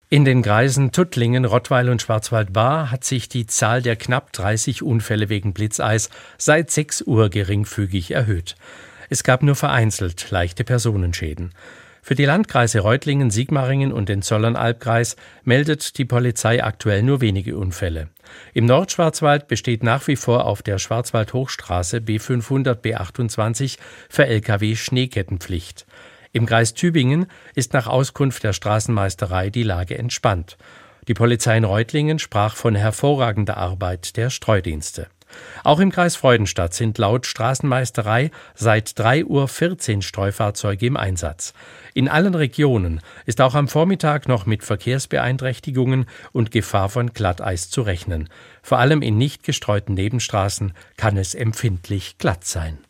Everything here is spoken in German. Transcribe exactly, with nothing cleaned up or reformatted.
In den Kreisen Tuttlingen, Rottweil und Schwarzwald-Baar hat sich die Zahl der knapp dreißig Unfälle wegen Blitzeis seit sechs Uhr geringfügig erhöht. Es gab nur vereinzelt leichte Personenschäden. Für die Landkreise Reutlingen, Sigmaringen und den Zollernalbkreis meldet die Polizei aktuell nur wenige Unfälle. Im Nordschwarzwald besteht nach wie vor auf der Schwarzwald-Hochstraße B fünfhundert B achtundzwanzig für L K W Schneekettenpflicht. Im Kreis Tübingen ist nach Auskunft der Straßenmeisterei die Lage entspannt. Die Polizei in Reutlingen sprach von hervorragender Arbeit der Streudienste. Auch im Kreis Freudenstadt sind laut Straßenmeisterei seit drei Uhr vierzehn Streufahrzeuge im Einsatz. In allen Regionen ist auch am Vormittag noch mit Verkehrsbeeinträchtigungen und Gefahr von Glatteis zu rechnen. Vor allem in nicht gestreuten Nebenstraßen kann es empfindlich glatt sein.